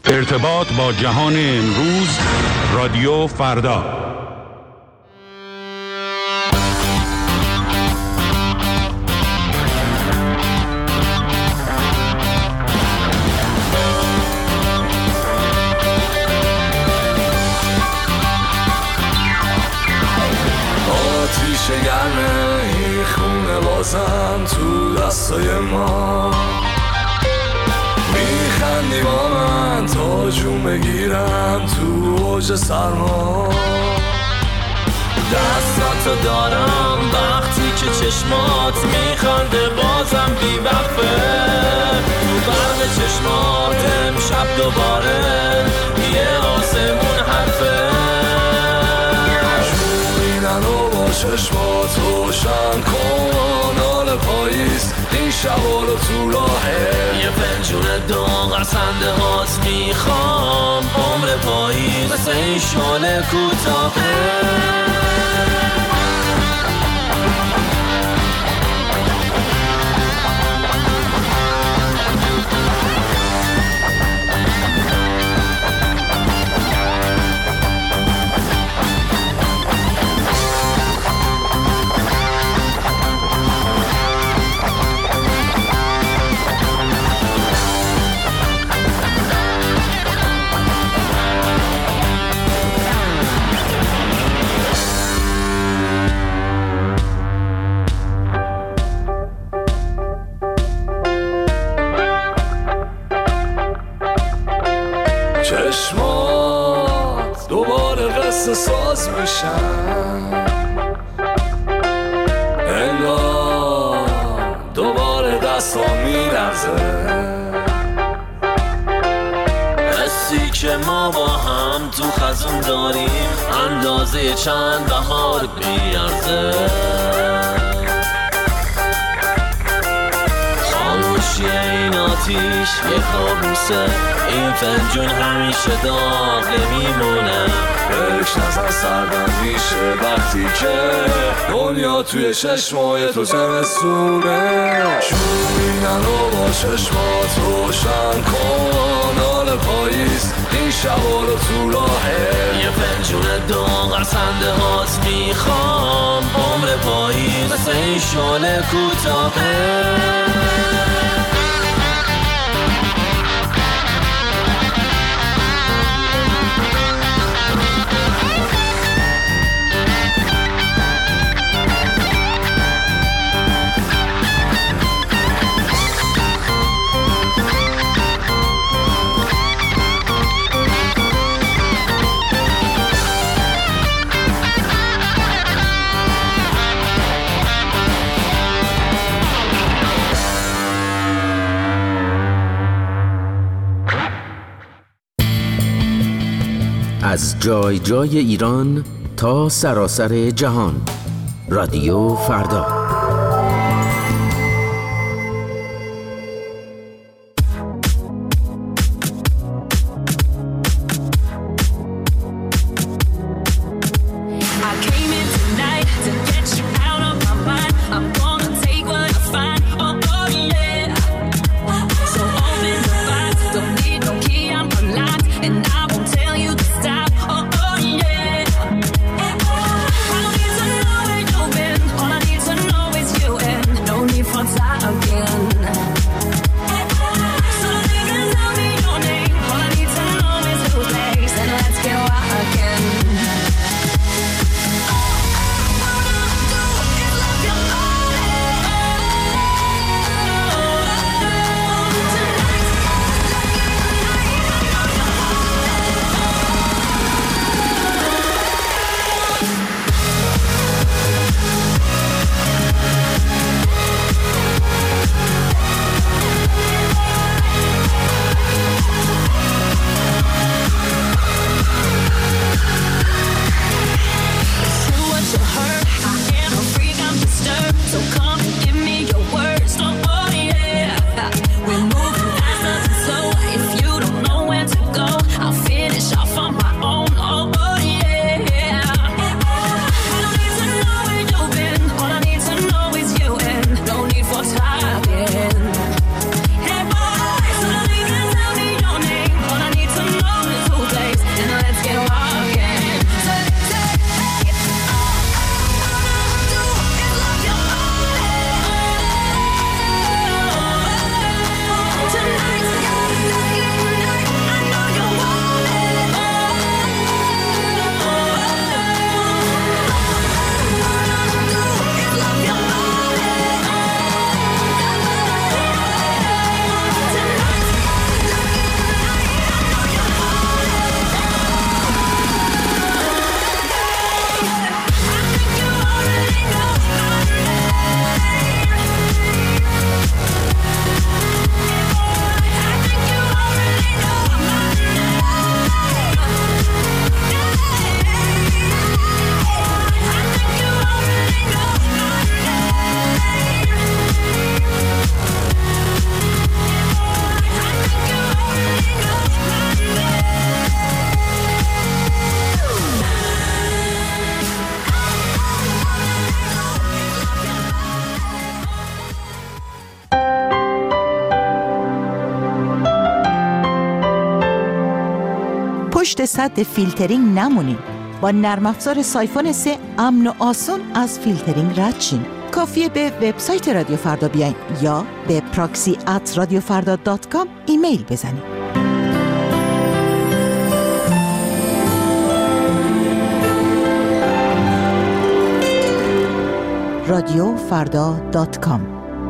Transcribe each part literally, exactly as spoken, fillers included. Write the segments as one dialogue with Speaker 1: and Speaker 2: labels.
Speaker 1: ارتباط با جهان امروز، رادیو فردا.
Speaker 2: آتیش گرمه این خونه بازم تو دستای ما، میخندی با من تا جون بگیرم تو اوج سرما.
Speaker 3: دستاتو دارم وقتی که چشمات میخنده بازم بی وقفه، تو برق چشمات امشب دوباره یه آسمون حرفه.
Speaker 2: جوری نرو با چشمات روشن کن، حال پاییز این شبا رو تو راهه.
Speaker 3: یه پنجون داغ از خنده هات میخوام، عمر پاییز مثل این شاله کوتاهه.
Speaker 2: چشمات دوباره قصه ساز میشن، انگار دوباره دستا میلرزه.
Speaker 3: حسی که ما با هم تو خزون داریم اندازه چند بهار بیارزه. خاموشی این آتیش یه کابوسه، این فنجون همیشه داغ میمونه.
Speaker 2: بهش نظر سردم میشه وقتی که دنیا توی چشمای تو زمستونه. شوری نرو با چشمات روشن کن، حال پاییز این شبا رو تو راهه.
Speaker 3: یه پنجون داغ از خنده هات میخوام، عمر پاییز مثل این شاله کوتاهه.
Speaker 4: از جای جای ایران تا سراسر جهان، رادیو فردا.
Speaker 5: To know پشت سد فیلترینگ نمونین. با نرم افزار سایفون سه امن و آسون از فیلترینگ رد شین. کافیه به وبسایت رادیو فردا بیاین یا به پراکسی ات رادیو فردا دات کام ایمیل بزنید. رادیو فردا دات کام.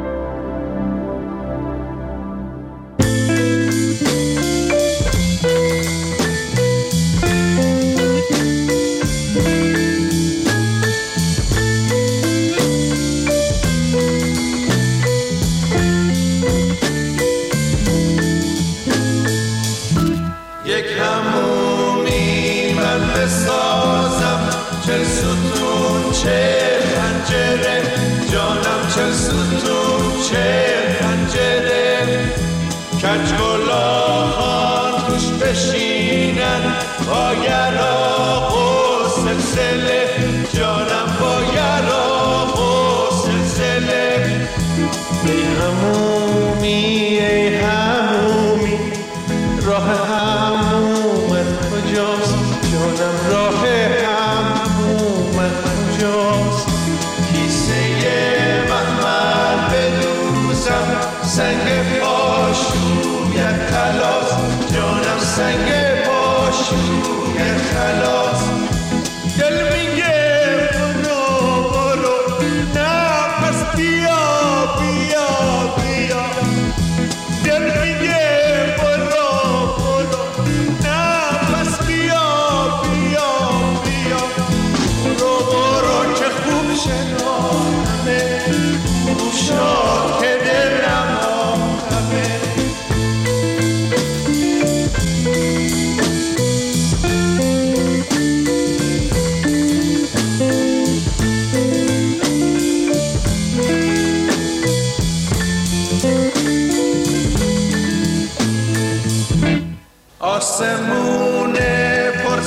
Speaker 6: آسمونه پر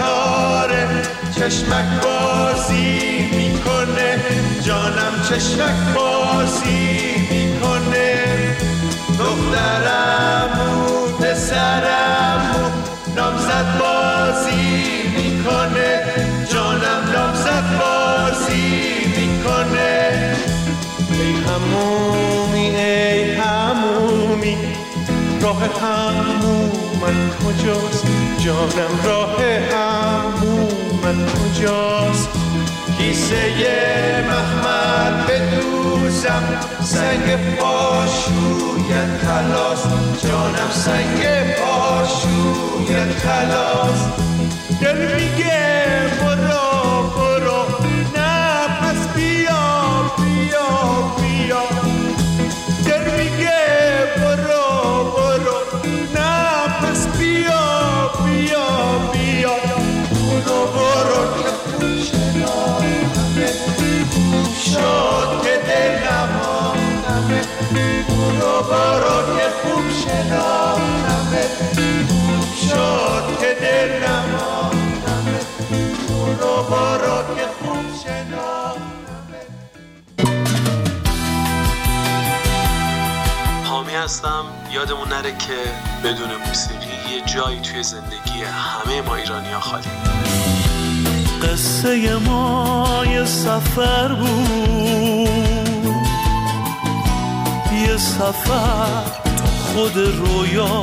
Speaker 6: ستاره چشمک بازی میکنه، جانم چشمک بازی میکنه. دخترمو پسرمو نامزد بازی میکنه، جانم نامزد بازی میکنه. ای همومی ای همومی راه هموم من کجاست، جانم راه همومن کجاست. کیسه مخمل بدوزم سنگ پاشویت خلاص، جانم سنگ پاشویت خلاص. دل میگه برو برو نه پس بیا بیا بیا. دل میگه برو برو نه پس بیا بیا بیا. برو برو که خوب شناختمه، خوب شد که دلم آمدمه. برو برو که خوب شناختمه، خوب شد که دلم آمدمه. برو برو که خوب شناختمه.
Speaker 3: حامی هستم. یادمون نره که بدون موسیقی یه جایی توی زندگی همه ما ایرانی‌ها خالی.
Speaker 7: قصه ما یه سفر بود، یه سفر تو خود رویا.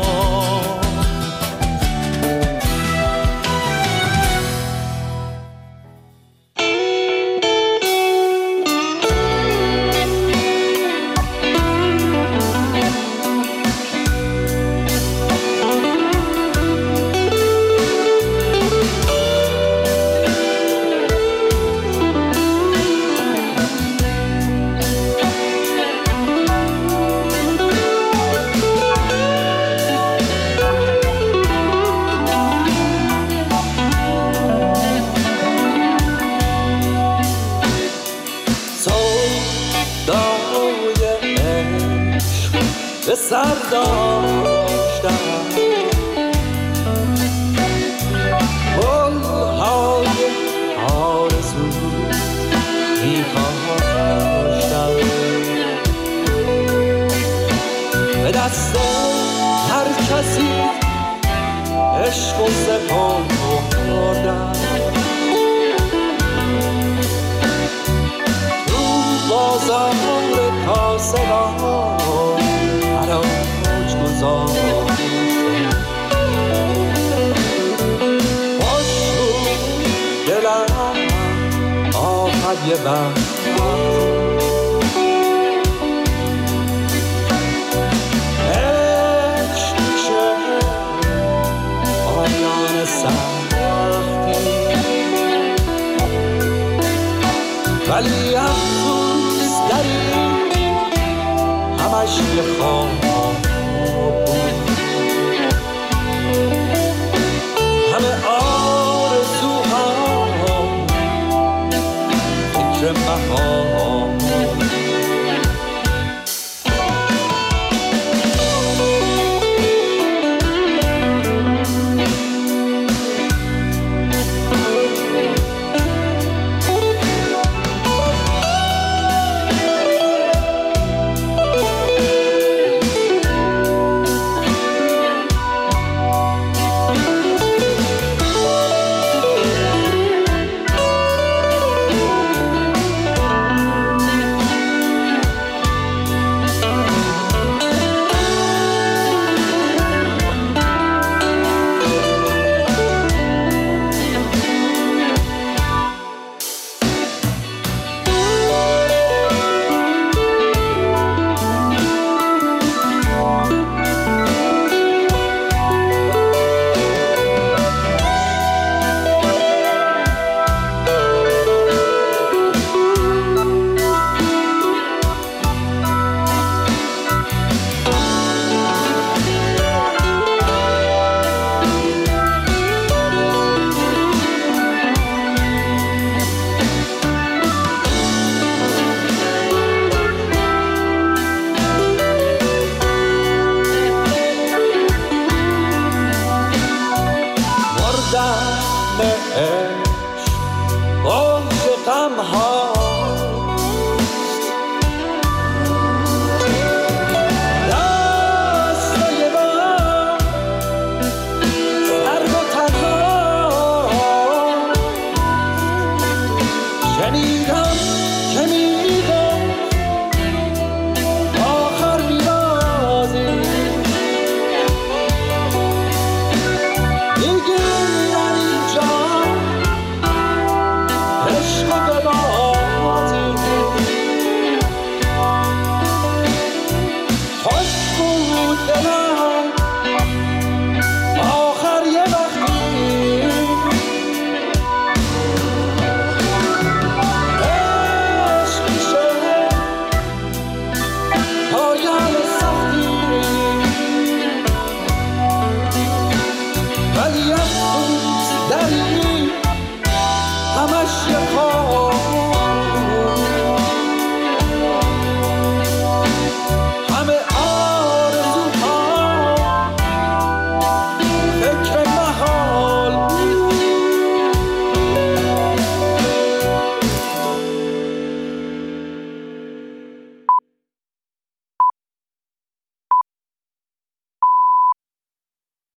Speaker 8: سر داشتم گل‌های آرزو می‌کاشتم، به دست هر کسی عشق و سپردم تو بازار کاسبان حراج گذاشتم خوش بود دلم آخر یه وقت سختی ولی هم